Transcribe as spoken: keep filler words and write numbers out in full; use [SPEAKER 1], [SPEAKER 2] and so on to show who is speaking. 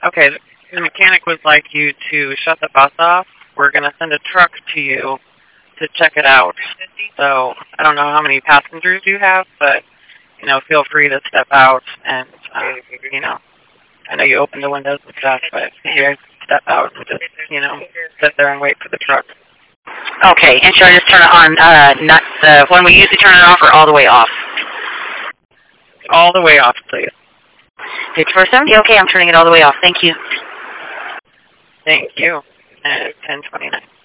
[SPEAKER 1] Okay, the mechanic would like you to shut the bus off. We're going to send a truck to you to check it out. So I don't know how many passengers you have, but, you know, feel free to step out and, uh, you know, I know you open the windows and stuff, but here, step out and just, you know, sit there and wait for the truck.
[SPEAKER 2] Okay, and should I just turn it on, uh, not the when we usually turn it off or all the way off?
[SPEAKER 1] All the way off, please.
[SPEAKER 2] fifty-four seventy, okay, I'm turning it all the way off. Thank you.
[SPEAKER 1] Thank you. And it's ten twenty-nine.